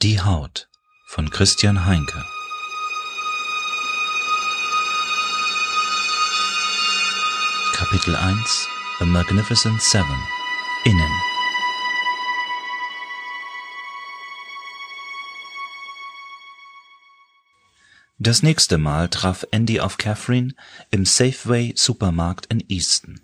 Die Haut von Christian Heinke. Kapitel 1 The Magnificent Seven. Innen. Das nächste Mal traf Andy auf Catherine im Safeway-Supermarkt in Easton.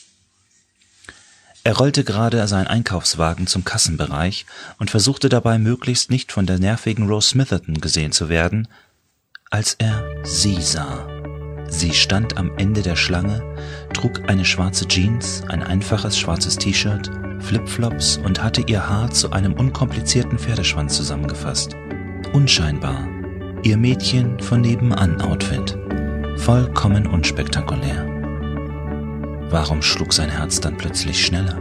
Er rollte gerade seinen Einkaufswagen zum Kassenbereich und versuchte dabei möglichst nicht von der nervigen Rose Smitherton gesehen zu werden, als er sie sah. Sie stand am Ende der Schlange, trug eine schwarze Jeans, ein einfaches schwarzes T-Shirt, Flipflops und hatte ihr Haar zu einem unkomplizierten Pferdeschwanz zusammengefasst. Unscheinbar. Ihr Mädchen von nebenan Outfit. Vollkommen unspektakulär. Warum schlug sein Herz dann plötzlich schneller?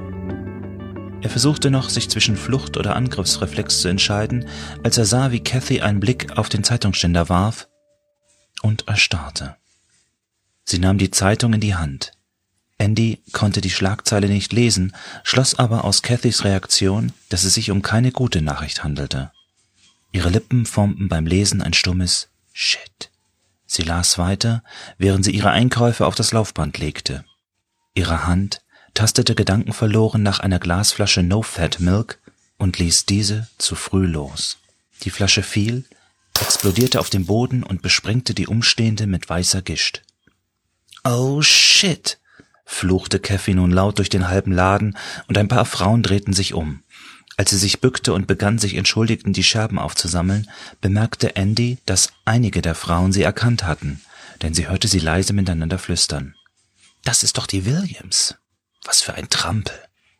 Er versuchte noch, sich zwischen Flucht oder Angriffsreflex zu entscheiden, als er sah, wie Cathy einen Blick auf den Zeitungsständer warf und erstarrte. Sie nahm die Zeitung in die Hand. Andy konnte die Schlagzeile nicht lesen, schloss aber aus Cathys Reaktion, dass es sich um keine gute Nachricht handelte. Ihre Lippen formten beim Lesen ein stummes Shit. Sie las weiter, während sie ihre Einkäufe auf das Laufband legte. Ihre Hand tastete gedankenverloren nach einer Glasflasche No-Fat Milk und ließ diese zu früh los. Die Flasche fiel, explodierte auf dem Boden und besprengte die Umstehenden mit weißer Gischt. »Oh shit«, fluchte Cathy nun laut durch den halben Laden und ein paar Frauen drehten sich um. Als sie sich bückte und begann, sich entschuldigend die Scherben aufzusammeln, bemerkte Andy, dass einige der Frauen sie erkannt hatten, denn sie hörte sie leise miteinander flüstern. »Das ist doch die Williams. Was für ein Trampel.«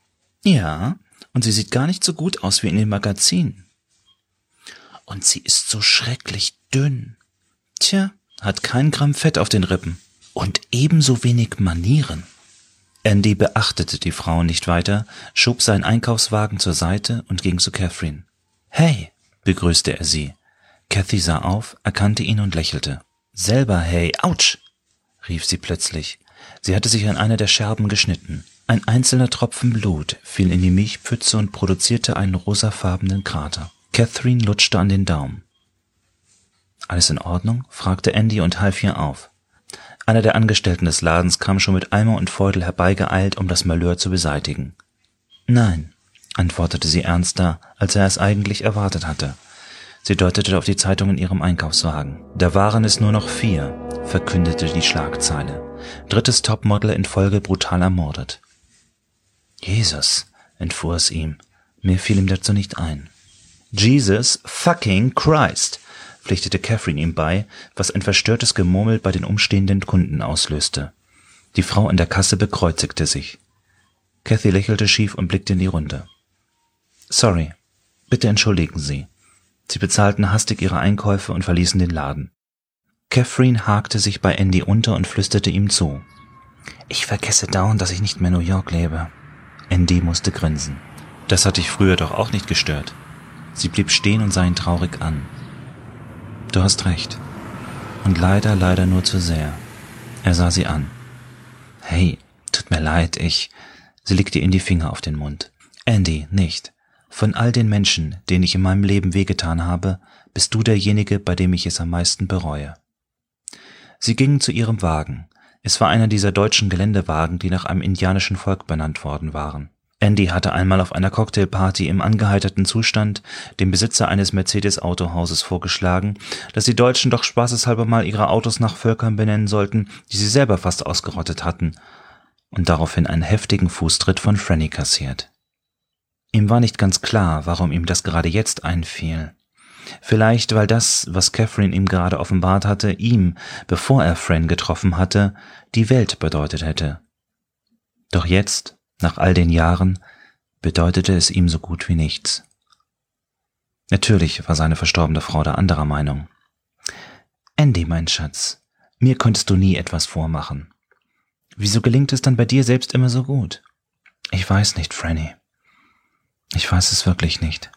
»Ja, und sie sieht gar nicht so gut aus wie in den Magazinen.« »Und sie ist so schrecklich dünn. Tja, hat kein Gramm Fett auf den Rippen. Und ebenso wenig Manieren.« Andy beachtete die Frau nicht weiter, schob seinen Einkaufswagen zur Seite und ging zu Catherine. »Hey«, begrüßte er sie. Cathy sah auf, erkannte ihn und lächelte. »Selber hey, ouch«, rief sie plötzlich. Sie hatte sich an einer der Scherben geschnitten. Ein einzelner Tropfen Blut fiel in die Milchpfütze und produzierte einen rosafarbenen Krater. Catherine lutschte an den Daumen. »Alles in Ordnung?« fragte Andy und half ihr auf. Einer der Angestellten des Ladens kam schon mit Eimer und Feudel herbeigeeilt, um das Malheur zu beseitigen. »Nein«, antwortete sie ernster, als er es eigentlich erwartet hatte. Sie deutete auf die Zeitung in ihrem Einkaufswagen. »Da waren es nur noch 4«, verkündete die Schlagzeile. »Drittes Topmodel in Folge brutal ermordet.« »Jesus«, entfuhr es ihm. Mir fiel ihm dazu nicht ein. »Jesus fucking Christ«, pflichtete Catherine ihm bei, was ein verstörtes Gemurmel bei den umstehenden Kunden auslöste. Die Frau an der Kasse bekreuzigte sich. Cathy lächelte schief und blickte in die Runde. »Sorry, bitte entschuldigen Sie.« Sie bezahlten hastig ihre Einkäufe und verließen den Laden. Catherine hakte sich bei Andy unter und flüsterte ihm zu. »Ich vergesse dauernd, dass ich nicht mehr in New York lebe.« Andy musste grinsen. »Das hat dich früher doch auch nicht gestört.« Sie blieb stehen und sah ihn traurig an. »Du hast recht. Und leider nur zu sehr.« Er sah sie an. »Hey, tut mir leid, Sie legte ihm die Finger auf den Mund. »Andy, nicht. Von all den Menschen, denen ich in meinem Leben wehgetan habe, bist du derjenige, bei dem ich es am meisten bereue.« Sie gingen zu ihrem Wagen. Es war einer dieser deutschen Geländewagen, die nach einem indianischen Volk benannt worden waren. Andy hatte einmal auf einer Cocktailparty im angeheiterten Zustand dem Besitzer eines Mercedes-Autohauses vorgeschlagen, dass die Deutschen doch spaßeshalber mal ihre Autos nach Völkern benennen sollten, die sie selber fast ausgerottet hatten, und daraufhin einen heftigen Fußtritt von Franny kassiert. Ihm war nicht ganz klar, warum ihm das gerade jetzt einfiel. Vielleicht, weil das, was Catherine ihm gerade offenbart hatte, ihm, bevor er Fran getroffen hatte, die Welt bedeutet hätte. Doch jetzt, nach all den Jahren, bedeutete es ihm so gut wie nichts. Natürlich war seine verstorbene Frau da anderer Meinung. »Andy, mein Schatz, mir konntest du nie etwas vormachen. Wieso gelingt es dann bei dir selbst immer so gut?« »Ich weiß nicht, Franny. Ich weiß es wirklich nicht.«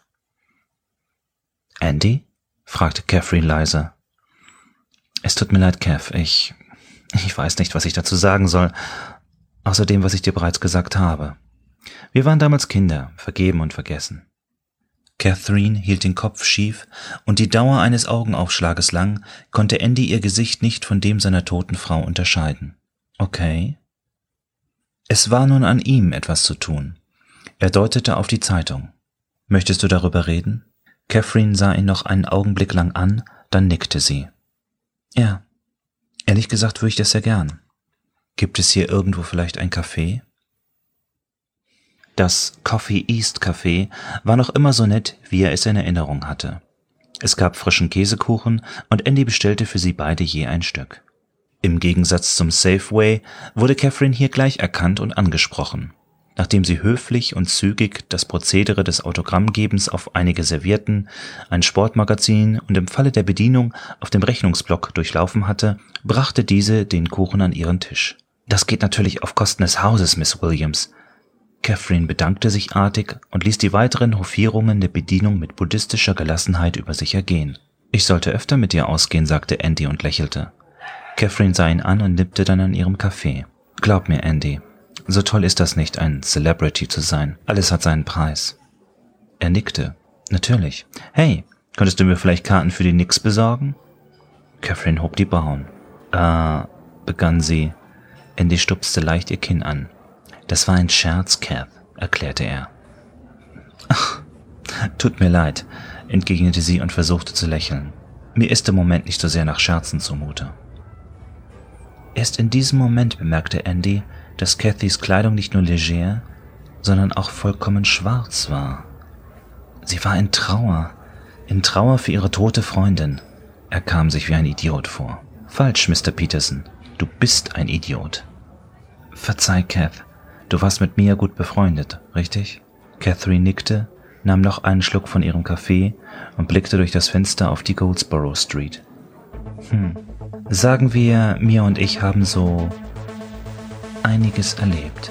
»Andy?« fragte Catherine leise. »Es tut mir leid, Cath. Ich weiß nicht, was ich dazu sagen soll. Außer dem, was ich dir bereits gesagt habe. Wir waren damals Kinder, vergeben und vergessen.« Catherine hielt den Kopf schief, und die Dauer eines Augenaufschlages lang konnte Andy ihr Gesicht nicht von dem seiner toten Frau unterscheiden. Okay. Es war nun an ihm, etwas zu tun. Er deutete auf die Zeitung. »Möchtest du darüber reden?« Catherine sah ihn noch einen Augenblick lang an, dann nickte sie. »Ja, ehrlich gesagt würde ich das sehr gern. Gibt es hier irgendwo vielleicht ein Café?« Das Coffee East Café war noch immer so nett, wie er es in Erinnerung hatte. Es gab frischen Käsekuchen und Andy bestellte für sie beide je ein Stück. Im Gegensatz zum Safeway wurde Catherine hier gleich erkannt und angesprochen. Nachdem sie höflich und zügig das Prozedere des Autogrammgebens auf einige Servietten, ein Sportmagazin und im Falle der Bedienung auf dem Rechnungsblock durchlaufen hatte, brachte diese den Kuchen an ihren Tisch. »Das geht natürlich auf Kosten des Hauses, Miss Williams.« Catherine bedankte sich artig und ließ die weiteren Hofierungen der Bedienung mit buddhistischer Gelassenheit über sich ergehen. »Ich sollte öfter mit dir ausgehen«, sagte Andy und lächelte. Catherine sah ihn an und nippte dann an ihrem Kaffee. »Glaub mir, Andy, so toll ist das nicht, ein Celebrity zu sein. Alles hat seinen Preis.« Er nickte. »Natürlich. Hey, könntest du mir vielleicht Karten für die Knicks besorgen?« Catherine hob die Brauen. Begann sie. Andy stupste leicht ihr Kinn an. »Das war ein Scherz, Cath«, erklärte er. »Ach, tut mir leid«, entgegnete sie und versuchte zu lächeln. »Mir ist im Moment nicht so sehr nach Scherzen zumute.« Erst in diesem Moment bemerkte Andy, dass Cathys Kleidung nicht nur leger, sondern auch vollkommen schwarz war. Sie war in Trauer für ihre tote Freundin. Er kam sich wie ein Idiot vor. »Falsch, Mr. Peterson, du bist ein Idiot.« »Verzeih, Cath, du warst mit Mia gut befreundet, richtig?« Catherine nickte, nahm noch einen Schluck von ihrem Kaffee und blickte durch das Fenster auf die Goldsboro Street. Sagen wir, Mia und ich haben so einiges erlebt.«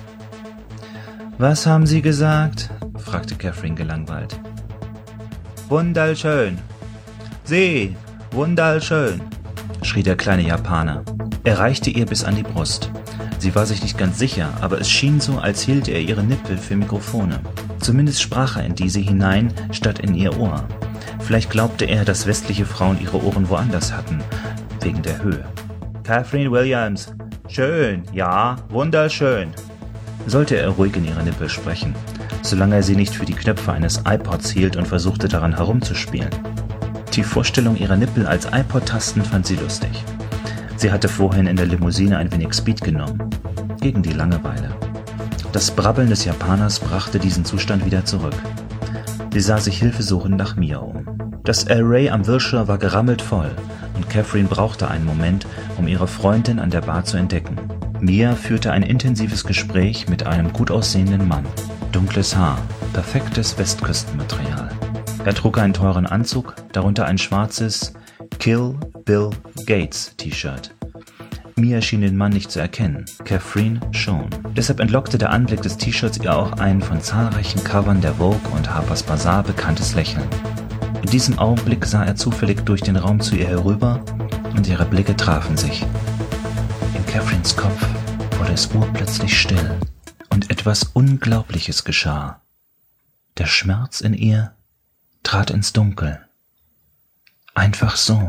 »Was haben Sie gesagt?« fragte Catherine gelangweilt. »Wunderschön. Sieh, wunderschön«, schrie der kleine Japaner. Er reichte ihr bis an die Brust. Sie war sich nicht ganz sicher, aber es schien so, als hielte er ihre Nippel für Mikrofone. Zumindest sprach er in diese hinein, statt in ihr Ohr. Vielleicht glaubte er, dass westliche Frauen ihre Ohren woanders hatten, wegen der Höhe. »Catherine Williams, schön, ja, wunderschön«, sollte er ruhig in ihre Nippel sprechen, solange er sie nicht für die Knöpfe eines iPods hielt und versuchte daran herumzuspielen. Die Vorstellung ihrer Nippel als iPod-Tasten fand sie lustig. Sie hatte vorhin in der Limousine ein wenig Speed genommen, gegen die Langeweile. Das Brabbeln des Japaners brachte diesen Zustand wieder zurück. Sie sah sich hilfesuchend nach Mia um. Das Array am Wilshire war gerammelt voll und Catherine brauchte einen Moment, um ihre Freundin an der Bar zu entdecken. Mia führte ein intensives Gespräch mit einem gut aussehenden Mann. Dunkles Haar, perfektes Westküstenmaterial. Er trug einen teuren Anzug, darunter ein schwarzes Kill Bill Gates T-Shirt. Mia schien den Mann nicht zu erkennen, Catherine schon. Deshalb entlockte der Anblick des T-Shirts ihr auch ein von zahlreichen Covern der Vogue und Harper's Bazaar bekanntes Lächeln. In diesem Augenblick sah er zufällig durch den Raum zu ihr herüber und ihre Blicke trafen sich. In Catherines Kopf wurde es urplötzlich still und etwas Unglaubliches geschah. Der Schmerz in ihr trat ins Dunkel. Einfach so.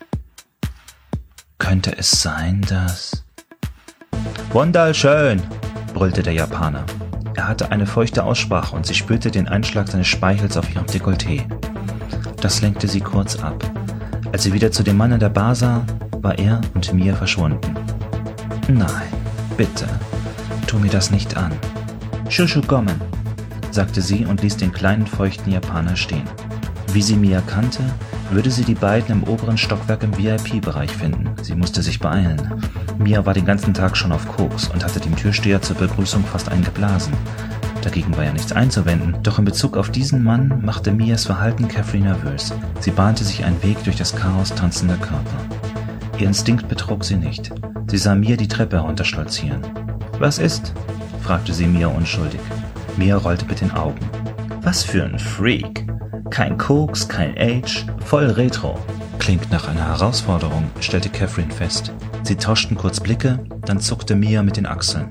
Könnte es sein, dass... »Wunderschön«, brüllte der Japaner. Er hatte eine feuchte Aussprache und sie spürte den Einschlag seines Speichels auf ihrem Dekolleté. Das lenkte sie kurz ab. Als sie wieder zu dem Mann an der Bar sah, war er und Mia verschwunden. »Nein, bitte, tu mir das nicht an.« »Shushu kommen«, sagte sie und ließ den kleinen feuchten Japaner stehen. Wie sie Mia kannte, würde sie die beiden im oberen Stockwerk im VIP-Bereich finden. Sie musste sich beeilen. Mia war den ganzen Tag schon auf Koks und hatte dem Türsteher zur Begrüßung fast eingeblasen. Dagegen war ja nichts einzuwenden, doch in Bezug auf diesen Mann machte Mias Verhalten Catherine nervös. Sie bahnte sich einen Weg durch das Chaos tanzender Körper. Ihr Instinkt betrog sie nicht. Sie sah Mia die Treppe herunterstolzieren. »Was ist?« fragte sie Mia unschuldig. Mia rollte mit den Augen. »Was für ein Freak! Kein Koks, kein Age, voll Retro.« »Klingt nach einer Herausforderung«, stellte Catherine fest. Sie tauschten kurz Blicke, dann zuckte Mia mit den Achseln.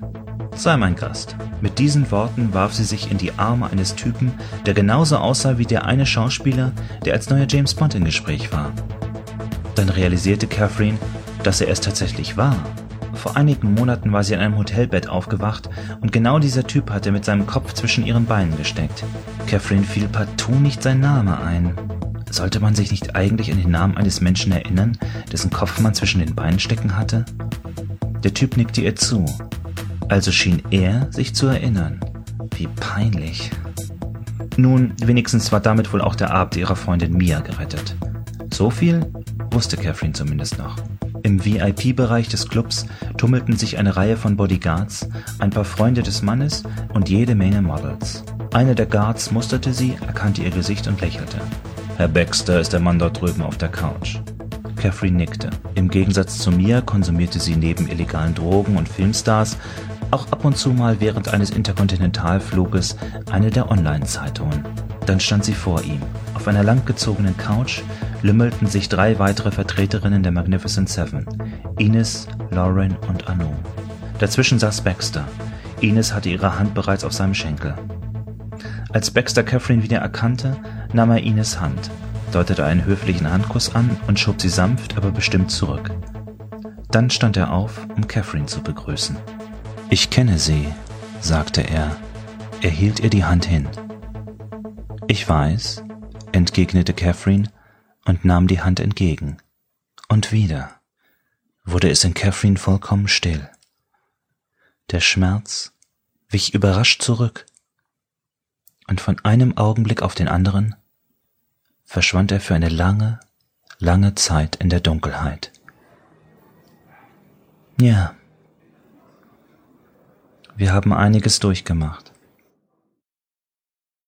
Sei mein Gast. Mit diesen Worten warf sie sich in die Arme eines Typen, der genauso aussah wie der eine Schauspieler, der als neuer James Bond im Gespräch war. Dann realisierte Catherine, dass er es tatsächlich war. Vor einigen Monaten war sie in einem Hotelbett aufgewacht und genau dieser Typ hatte mit seinem Kopf zwischen ihren Beinen gesteckt. Catherine fiel partout nicht sein Name ein. Sollte man sich nicht eigentlich an den Namen eines Menschen erinnern, dessen Kopf man zwischen den Beinen stecken hatte? Der Typ nickte ihr zu. Also schien er sich zu erinnern. Wie peinlich. Nun, wenigstens war damit wohl auch der Abend ihrer Freundin Mia gerettet. So viel wusste Catherine zumindest noch. Im VIP-Bereich des Clubs tummelten sich eine Reihe von Bodyguards, ein paar Freunde des Mannes und jede Menge Models. Einer der Guards musterte sie, erkannte ihr Gesicht und lächelte. Herr Baxter ist der Mann dort drüben auf der Couch. Catherine nickte. Im Gegensatz zu Mia konsumierte sie neben illegalen Drogen und Filmstars auch ab und zu mal während eines Interkontinentalfluges eine der Online-Zeitungen. Dann stand sie vor ihm. Auf einer langgezogenen Couch lümmelten sich 3 weitere Vertreterinnen der Magnificent Seven: Ines, Lauren und Anu. Dazwischen saß Baxter. Ines hatte ihre Hand bereits auf seinem Schenkel. Als Baxter Catherine wieder erkannte, nahm er Ines Hand, deutete einen höflichen Handkuss an und schob sie sanft, aber bestimmt zurück. Dann stand er auf, um Catherine zu begrüßen. »Ich kenne Sie«, sagte er. Er hielt ihr die Hand hin. »Ich weiß«, entgegnete Catherine und nahm die Hand entgegen. Und wieder wurde es in Catherine vollkommen still. Der Schmerz wich überrascht zurück, und von einem Augenblick auf den anderen verschwand er für eine lange, lange Zeit in der Dunkelheit. Ja, wir haben einiges durchgemacht.